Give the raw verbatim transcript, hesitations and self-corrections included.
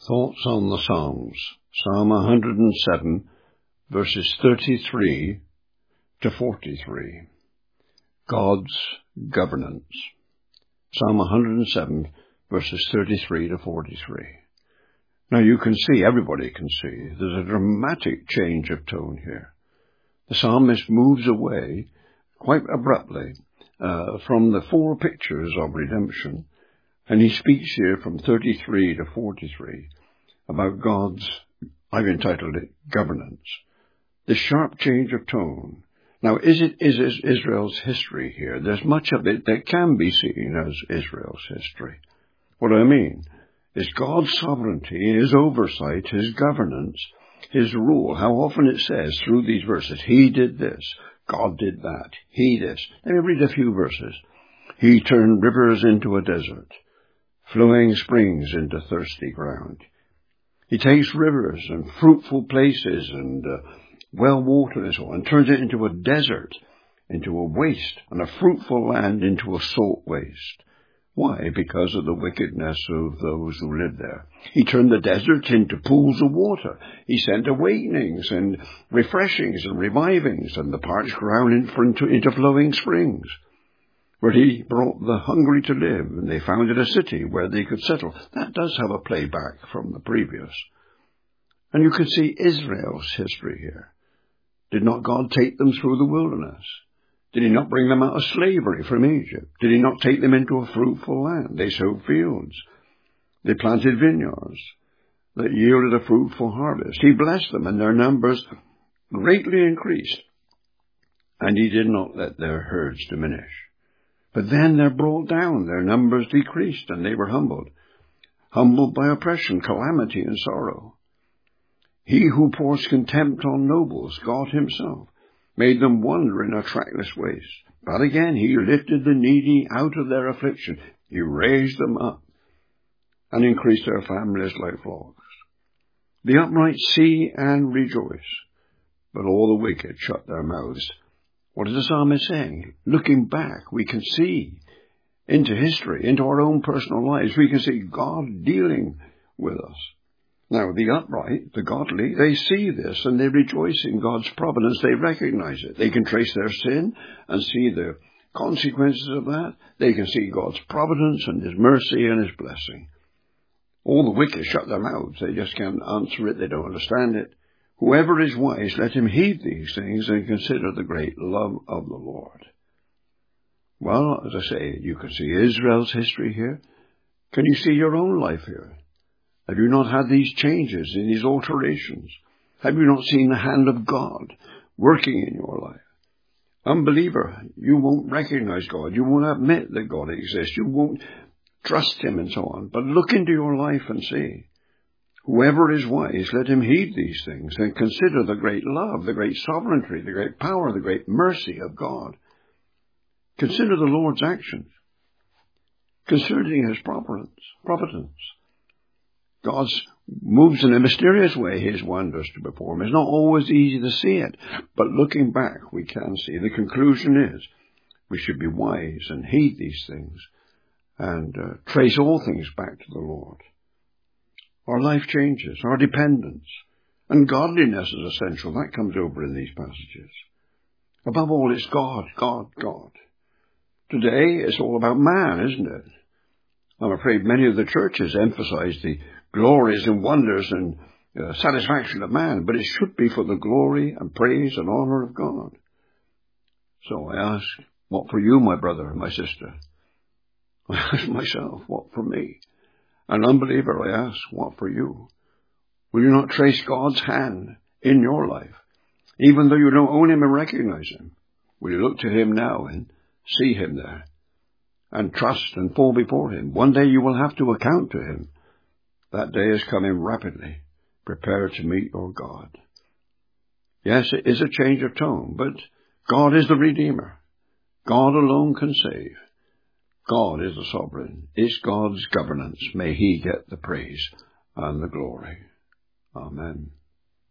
Thoughts on the Psalms. Psalm one hundred seven, verses thirty-three to forty-three. God's governance. Psalm one hundred seven, verses thirty-three to forty-three. Now you can see, everybody can see, there's a dramatic change of tone here. The psalmist moves away quite abruptly uh, from the four pictures of redemption, and he speaks here from thirty-three to forty-three about God's, I've entitled it, governance. The sharp change of tone. Now, is it is Israel's history here? There's much of it that can be seen as Israel's history. What do I mean? Is God's sovereignty, His oversight, His governance, His rule. How often it says through these verses, He did this, God did that, He this. Let me read a few verses. He turned rivers into a desert, flowing springs into thirsty ground. He takes rivers and fruitful places and uh, well water and so on, and turns it into a desert, into a waste, and a fruitful land into a salt waste. Why? Because of the wickedness of those who live there. He turned the deserts into pools of water. He sent awakenings and refreshings and revivings, and the parched ground into, into flowing springs, where He brought the hungry to live, and they founded a city where they could settle. That does have a playback from the previous. And you can see Israel's history here. Did not God take them through the wilderness? Did He not bring them out of slavery from Egypt? Did He not take them into a fruitful land? They sowed fields. They planted vineyards that yielded a fruitful harvest. He blessed them, and their numbers greatly increased. And He did not let their herds diminish. But then they're brought down, their numbers decreased, and they were humbled. Humbled by oppression, calamity, and sorrow. He who pours contempt on nobles, God Himself, made them wander in a trackless waste. But again He lifted the needy out of their affliction. He raised them up and increased their families like flocks. The upright see and rejoice, but all the wicked shut their mouths. What is the psalmist saying? Looking back, we can see into history, into our own personal lives. We can see God dealing with us. Now, the upright, the godly, they see this and they rejoice in God's providence. They recognize it. They can trace their sin and see the consequences of that. They can see God's providence and His mercy and His blessing. All the wicked shut their mouths. They just can't answer it. They don't understand it. Whoever is wise, let him heed these things and consider the great love of the Lord. Well, as I say, you can see Israel's history here. Can you see your own life here? Have you not had these changes and these alterations? Have you not seen the hand of God working in your life? Unbeliever, you won't recognize God. You won't admit that God exists. You won't trust Him and so on. But look into your life and see. Whoever is wise, let him heed these things and consider the great love, the great sovereignty, the great power, the great mercy of God. Consider the Lord's actions, considering His providence. providence. God moves in a mysterious way His wonders to perform. It's not always easy to see it, but looking back we can see. The conclusion is we should be wise and heed these things and uh, trace all things back to the Lord. Our life changes, our dependence, and godliness is essential. That comes over in these passages. Above all, it's God, God, God. Today, it's all about man, isn't it? I'm afraid many of the churches emphasize the glories and wonders and uh, satisfaction of man, but it should be for the glory and praise and honor of God. So I ask, what for you, my brother and my sister? I ask myself, what for me? An unbeliever, I ask, what for you? Will you not trace God's hand in your life, even though you don't own Him and recognize Him? Will you look to Him now and see Him there and trust and fall before Him? One day you will have to account to Him. That day is coming rapidly. Prepare to meet your God. Yes, it is a change of tone, but God is the Redeemer. God alone can save. God is the sovereign. It's God's governance. May He get the praise and the glory. Amen.